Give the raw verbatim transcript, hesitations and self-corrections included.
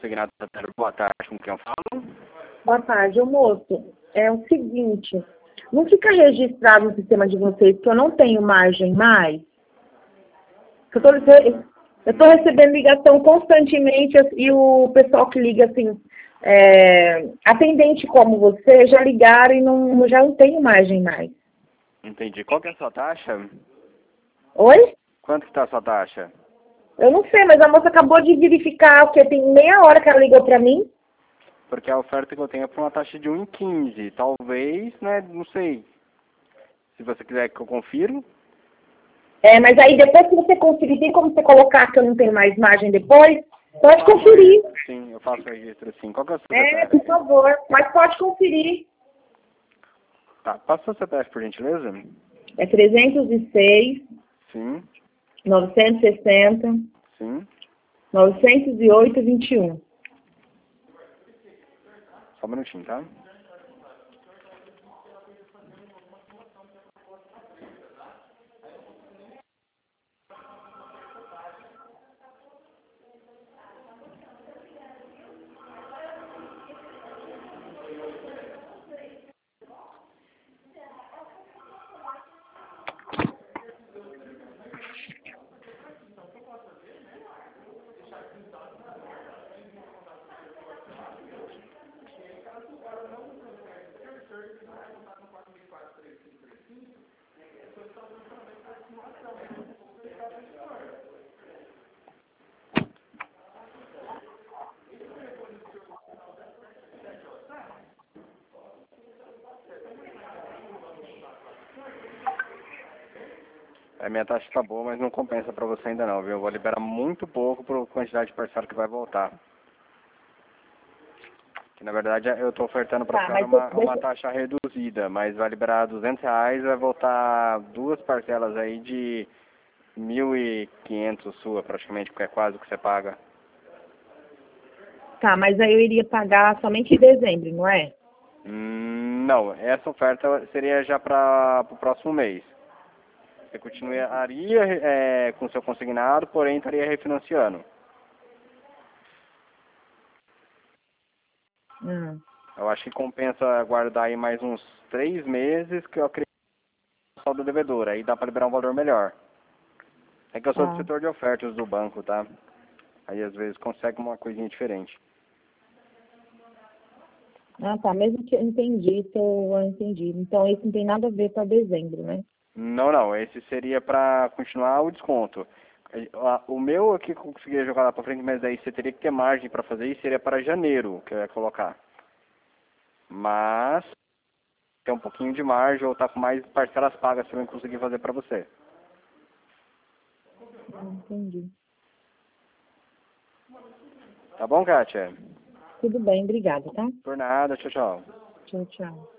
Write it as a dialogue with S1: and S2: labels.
S1: consignado. Boa tarde, com quem eu falo?
S2: Boa tarde, ô moço. É o seguinte, não fica registrado no sistema de vocês que eu não tenho margem mais? Eu tô, eu tô recebendo ligação constantemente e o pessoal que liga assim, é, atendente como você, já ligaram e não, já não tenho margem mais.
S1: Entendi. Qual que é a sua taxa?
S2: Oi?
S1: Quanto que tá a sua taxa?
S2: Eu não sei, mas a moça acabou de verificar, porque tem meia hora que ela ligou pra mim.
S1: Porque a oferta que eu tenho é por uma taxa de um e quinze. Talvez, né? Não sei. Se você quiser que eu confiro.
S2: É, mas aí depois que você conseguir, tem como você colocar que eu não tenho mais margem depois? Pode conferir.
S1: Sim, eu faço registro sim. Qual que é o seu
S2: É,
S1: C P F?
S2: por favor. Mas pode conferir.
S1: Tá, passa o seu C P F por gentileza?
S2: É trezentos e seis,
S1: Sim,
S2: novecentos e sessenta,
S1: sim.
S2: novecentos e oito, vinte e um.
S1: Só um minutinho, tá? A minha taxa tá boa, mas não compensa pra você ainda não, viu? Eu vou liberar muito pouco por quantidade de parcela que vai voltar. Que na verdade eu tô ofertando pra
S2: Tá,
S1: senhora
S2: mas
S1: uma,
S2: deixa...
S1: uma taxa reduzida, mas vai liberar duzentos reais, vai voltar duas parcelas aí de mil e quinhentos sua praticamente, porque é quase o que você paga.
S2: Tá, mas aí eu iria pagar somente em dezembro, não é?
S1: Hum, não, essa oferta seria já para o próximo mês. Você continuaria é, com seu consignado, porém estaria refinanciando.
S2: Hum.
S1: Eu acho que compensa guardar aí mais uns três meses, que eu acredito que é o saldo devedor. Aí dá para liberar um valor melhor. É que eu sou do
S2: Ah.
S1: setor de ofertas do banco, tá? Aí às vezes consegue uma coisinha diferente.
S2: Ah, tá, mesmo que eu entendi, isso eu entendi. Então isso não tem nada a ver para dezembro, né?
S1: Não, não. Esse seria para continuar o desconto. O meu aqui que eu conseguiria jogar lá para frente, mas aí você teria que ter margem para fazer isso, seria para janeiro que eu ia colocar. Mas tem um pouquinho de margem ou tá com mais parcelas pagas para eu conseguir fazer para você.
S2: Ah, entendi.
S1: Tá bom, Kátia?
S2: Tudo bem, obrigada, tá?
S1: Por nada, tchau, tchau.
S2: Tchau, tchau.